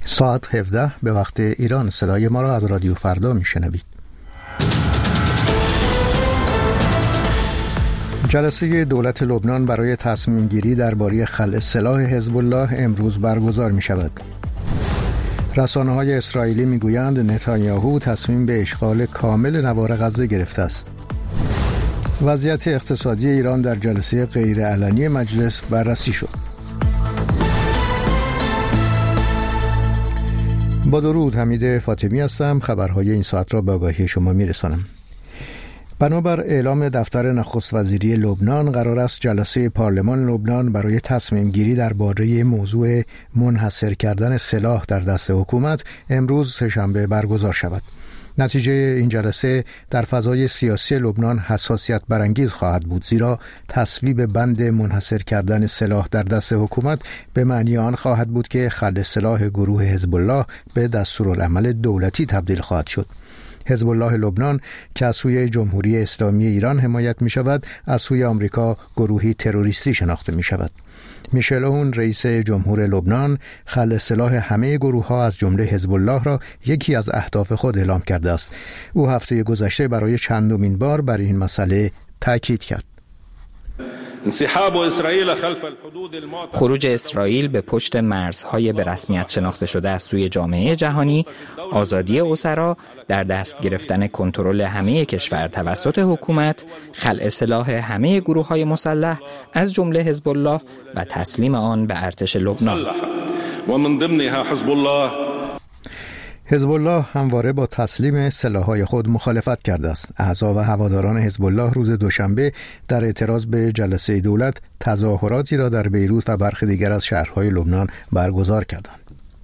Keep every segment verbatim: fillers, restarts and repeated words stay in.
ساعت هفده به وقت ایران. صدای ما را از رادیو فردا میشنوید. جلسه دولت لبنان برای تصمیم گیری درباره خلع سلاح حزب الله امروز برگزار می شود. رسانه های اسرائیلی می گویند نتانیاهو تصمیم به اشغال کامل نوار غزه گرفته است. وضعیت اقتصادی ایران در جلسه غیرعلنی مجلس بررسی شد. با درود، حمید فاطمی هستم. خبرهای این ساعت را به آگاهی شما می رسانم. بنابر اعلام دفتر نخست وزیری لبنان، قرار است جلسه پارلمان لبنان برای تصمیم گیری درباره موضوع منحصر کردن سلاح در دست حکومت امروز سه‌شنبه برگزار شود. نتیجه این جلسه در فضای سیاسی لبنان حساسیت برانگیز خواهد بود، زیرا تصویب بند منحصر کردن سلاح در دست حکومت به معنی آن خواهد بود که خلع سلاح گروه حزب الله به دستورالعمل دولتی تبدیل خواهد شد. حزب الله لبنان که از سوی جمهوری اسلامی ایران حمایت می شود، از سوی آمریکا گروهی تروریستی شناخته می شود. میشل اون، رئیس جمهور لبنان، خلع سلاح همه گروه ها از جمله حزب الله را یکی از اهداف خود اعلام کرده است. او هفته گذشته برای چندمین بار بر این مسئله تاکید کرد. انسحاب اسرائیل خلف الحدود المعتبره. خروج اسرائیل به پشت مرزهای به رسمیت شناخته شده از سوی جامعه جهانی، آزادی اسرا، در دست گرفتن کنترل همه کشور توسط حکومت، خلع سلاح همه گروه‌های مسلح از جمله حزب الله و تسلیم آن به ارتش لبنان. و من ضمنها حزب الله. حزب الله همواره با تسلیم سلاح‌های خود مخالفت کرده است. اعضا و هواداران حزب الله روز دوشنبه در اعتراض به جلسه دولت تظاهراتی را در بیروت و برخی دیگر از شهرهای لبنان برگزار کردند.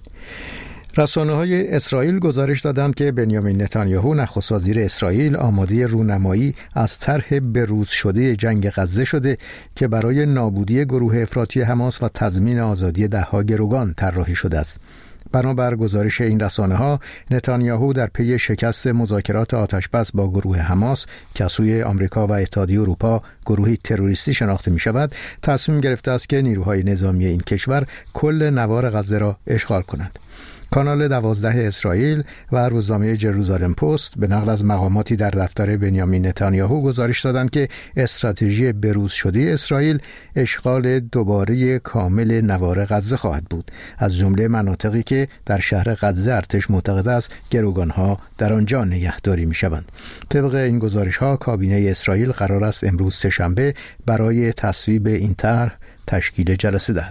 رسانه‌های اسرائیل گزارش دادند که بنیامین نتانیاهو نخست وزیر اسرائیل آماده رونمایی از طرح بروز شده جنگ غزه شده که برای نابودی گروه افراطی حماس و تضمین آزادی ده‌ها گروگان طراحی شده است. بنابر گزارش این رسانه‌ها، نتانیاهو در پی شکست مذاکرات آتشبس با گروه حماس که از سوی آمریکا و اتحادیه اروپا گروهی تروریستی شناخته می شود، تصمیم گرفته است که نیروهای نظامی این کشور کل نوار غزه را اشغال کنند. کانال دوازده اسرائیل و روزنامه جروزالم پست به نقل از مقاماتی در دفتر بنیامین نتانیاهو گزارش دادند که استراتژی بروز شده اسرائیل اشغال دوباره کامل نوار غزه خواهد بود، از جمله مناطقی که در شهر غزه ارتش معتقد است گروگانها در آنجا نگهداری می‌شوند. طبق این گزارش‌ها، کابینه اسرائیل قرار است امروز سه‌شنبه برای تصویب این طرح تشکیل جلسه دهد.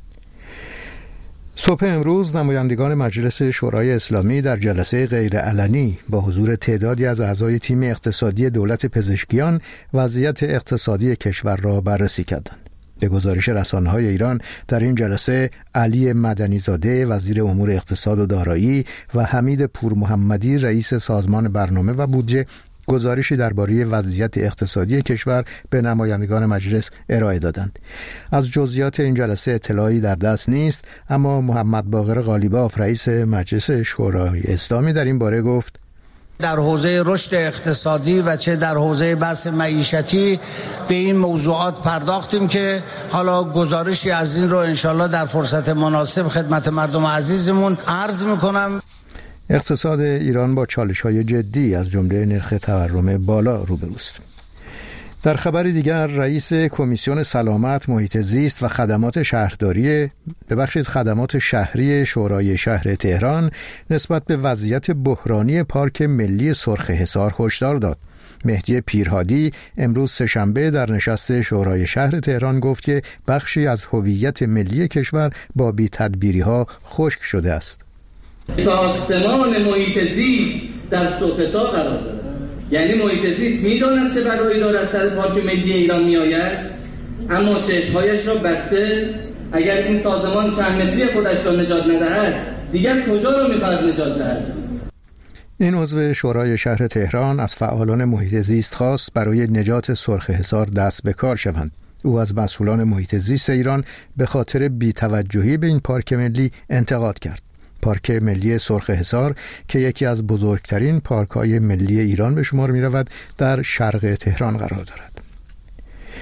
صبح امروز نمایندگان مجلس شورای اسلامی در جلسه غیرعلنی با حضور تعدادی از اعضای تیم اقتصادی دولت پزشکیان وضعیت اقتصادی کشور را بررسی کردند. به گزارش رسانه‌های ایران، در این جلسه علی مدنی‌زاده وزیر امور اقتصاد و دارایی و حمید پورمحمدی رئیس سازمان برنامه و بودجه گزارشی درباره وضعیت اقتصادی کشور به نمایندگان مجلس ارائه دادند. از جزئیات این جلسه اطلاعی در دست نیست، اما محمد باقر قالیباف رئیس مجلس شورای اسلامی در این باره گفت: در حوزه رشد اقتصادی و چه در حوزه بحث معیشتی به این موضوعات پرداختیم که حالا گزارشی از این رو انشالله در فرصت مناسب خدمت مردم عزیزمون عرض میکنم. اقتصاد ایران با چالش‌های جدی از جمله نرخ تورم بالا روبروست. در خبر دیگر، رئیس کمیسیون سلامت، محیط زیست و خدمات شهرداری ببخشید خدمات شهری شورای شهر تهران نسبت به وضعیت بحرانی پارک ملی سرخ حصار هشدار داد. مهدی پیرهادی امروز سه‌شنبه در نشست شورای شهر تهران گفت که بخشی از هویت ملی کشور با بی‌تدبیری‌ها خشک شده است. ساختمان محیط زیست در سرخ حصار قرار داره، یعنی محیط زیست میداند چه بلایی دارد سر پارک ملی ایران میآید، اما چشمهایش را بسته. اگر این سازمان چند متری خودش را نجات ندهد، دیگر کجا را میخواهد نجات دهد؟ این عضو شورای شهر تهران از فعالان محیط زیست خواست برای نجات سرخ حصار دست به کار شوند. او از مسئولان محیط زیست ایران به خاطر بی‌توجهی به این پارک ملی انتقاد کرد. پارک ملی سرخ حصار که یکی از بزرگترین پارک‌های ملی ایران به شمار می‌رود، در شرق تهران قرار دارد.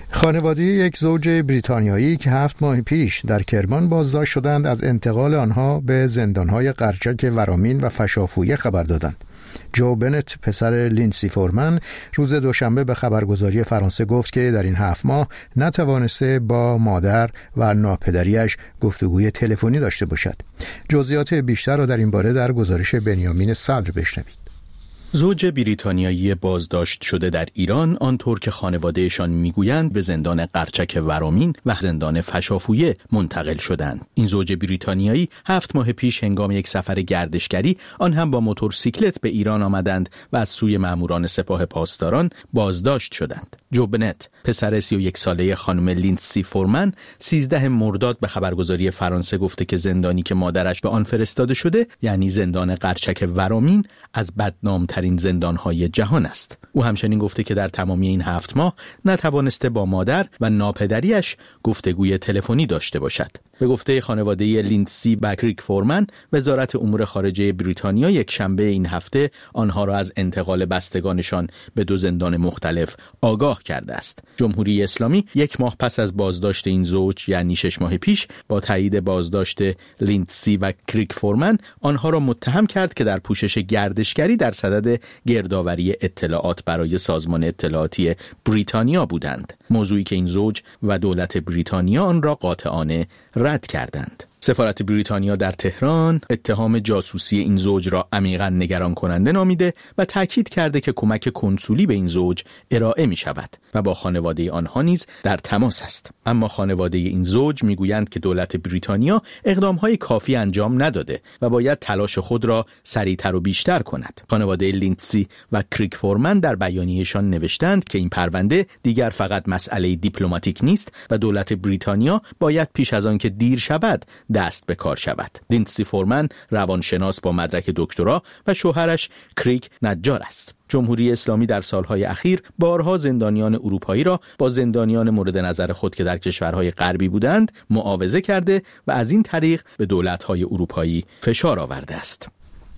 خانواده یک زوج بریتانیایی که هفت ماه پیش در کرمان بازداشت شدند از انتقال آنها به زندانهای قرچک ورامین و فشافویه خبر دادند. جو بنت پسر لینسی فورمن روز دوشنبه به خبرگزاری فرانسه گفت که در این هفت ماه نتوانسته با مادر و ناپدریش گفتگوی تلفنی داشته باشد. جزئیات بیشتر را در این باره در گزارش بنیامین صدر بشنوید. زوج بریتانیایی بازداشت شده در ایران آنطور که خانوادهشان میگویند به زندان قرچک ورامین و زندان فشافویه منتقل شدند. این زوج بریتانیایی هفت ماه پیش هنگام یک سفر گردشگری آن هم با موتورسیکلت به ایران آمدند و از سوی ماموران سپاه پاسداران بازداشت شدند. جو بنت پسر سی و یک ساله خانم لینسی فورمن سیزده مرداد به خبرگزاری فرانسه گفته که زندانی که مادرش به آن فرستاده شده یعنی زندان قرچک ورامین از بدنام‌ترین زندان‌های جهان است. او همچنین گفته که در تمامی این هفت ماه نتوانسته با مادر و ناپدریش گفتگوی تلفنی داشته باشد. به گفته خانواده لیندسی و کریک فورمن، وزارت امور خارجه بریتانیا یک شنبه این هفته آنها را از انتقال بستگانشان به دو زندان مختلف آگاه کرده است. جمهوری اسلامی یک ماه پس از بازداشت این زوج یعنی شش ماه پیش با تایید بازداشت لیندسی و کریک فورمن آنها را متهم کرد که در پوشش گردشگری در صدد گردآوری اطلاعات برای سازمان اطلاعاتی بریتانیا بودند، موضوعی که این زوج و دولت بریتانیا آن را قاطعانه رد کردند. سفارت بریتانیا در تهران اتهام جاسوسی این زوج را عمیقاً نگران کننده نامیده و تاکید کرده که کمک کنسولی به این زوج ارائه می شود و با خانواده آنها نیز در تماس است. اما خانواده این زوج می گویند که دولت بریتانیا اقدامهای کافی انجام نداده و باید تلاش خود را سریعتر و بیشتر کند. خانواده لیندسی و کریک فورمن در بیانیه‌شان نوشتند که این پرونده دیگر فقط مسئله دیپلماتیک نیست و دولت بریتانیا باید پیش از آن که دیر شود دست به کار شود. لیندسی فورمن روانشناس با مدرک دکترا و شوهرش کریک نجار است. جمهوری اسلامی در سالهای اخیر بارها زندانیان اروپایی را با زندانیان مورد نظر خود که در کشورهای غربی بودند معاوضه کرده و از این طریق به دولت‌های اروپایی فشار آورده است.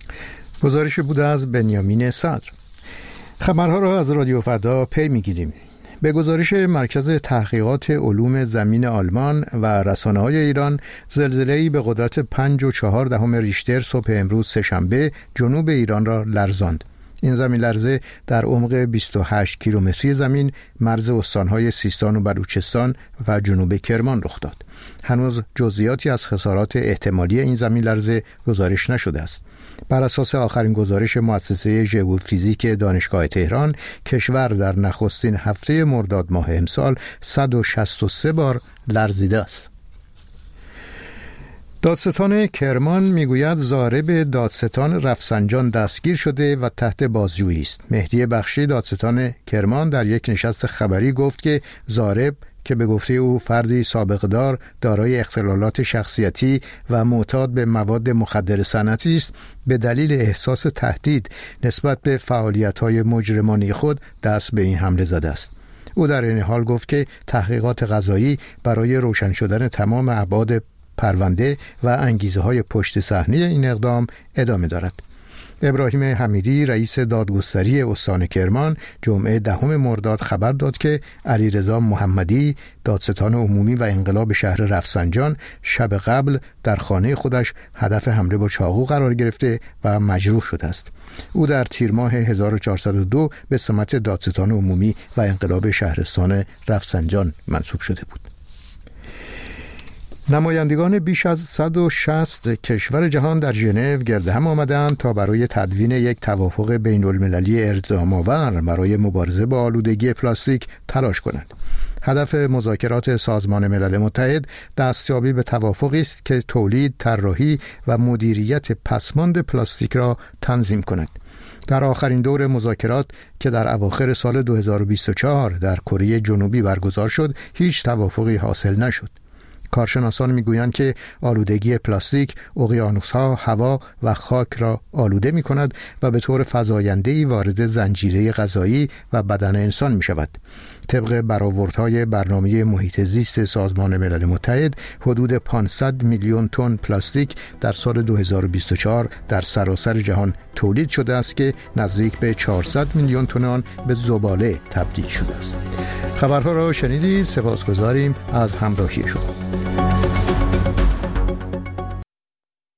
گزارش بوده از بنیامین صدر. خبرها را از رادیو فردا پی می‌گیریم. به گزارش مرکز تحقیقات علوم زمین آلمان و رسانه‌های ایران، زلزله‌ای به قدرت پنج و چهار دهم ریشتر صبح امروز سه‌شنبه جنوب ایران را لرزاند. این زمین لرزه در عمق بیست و هشت کیلومتری زمین مرز استان‌های سیستان و بلوچستان و جنوب کرمان رخ داد. هنوز جزئیاتی از خسارات احتمالی این زمین لرزه گزارش نشده است. بر اساس آخرین گزارش مؤسسه ژئوفیزیک دانشگاه تهران، کشور در نخستین هفته مرداد ماه امسال صد و شصت و سه بار لرزیده است. دادستان کرمان میگوید ضارب دادستان رفسنجان دستگیر شده و تحت بازجویی است. مهدی بخشی دادستان کرمان در یک نشست خبری گفت که ضارب که به گفته او فردی سابقه‌دار دارای اختلالات شخصیتی و معتاد به مواد مخدر صنعتی است، به دلیل احساس تهدید نسبت به فعالیت‌های مجرمانه خود دست به این حمله زده است. او در این حال گفت که تحقیقات قضایی برای روشن شدن تمام ابعاد پرونده و انگیزه‌های پشت صحنه این اقدام ادامه دارد. ابراهیم حمیدی رئیس دادگستری استان کرمان جمعه دهم مرداد خبر داد که علیرضا محمدی دادستان عمومی و انقلاب شهر رفسنجان شب قبل در خانه خودش هدف حمله با چاقو قرار گرفته و مجروح شده است. او در تیر ماه هزار و چهارصد و دو به سمت دادستان عمومی و انقلاب شهرستان رفسنجان منصوب شده بود. نمایندگان بیش از صد و شصت کشور جهان در ژنو گرد هم آمدند تا برای تدوین یک توافق بین المللی الزام‌آور برای مبارزه با آلودگی پلاستیک تلاش کنند. هدف مذاکرات سازمان ملل متحد دستیابی به توافقی است که تولید، طراحی و مدیریت پسماند پلاستیک را تنظیم کند. در آخرین دور مذاکرات که در اواخر سال دو هزار و بیست و چهار در کره جنوبی برگزار شد، هیچ توافقی حاصل نشد. کارشناسان میگویند که آلودگی پلاستیک اقیانوس‌ها، هوا و خاک را آلوده می‌کند و به طور فزاینده‌ای وارد زنجیره غذایی و بدن انسان می‌شود. طبق برآوردهای برنامه محیط زیست سازمان ملل متحد، حدود پانصد میلیون تن پلاستیک در سال دو هزار و بیست و چهار در سراسر جهان تولید شده است که نزدیک به چهارصد میلیون تن آن به زباله تبدیل شده است. خبرها را شنیدید. سپاسگزاریم از همراهی شما.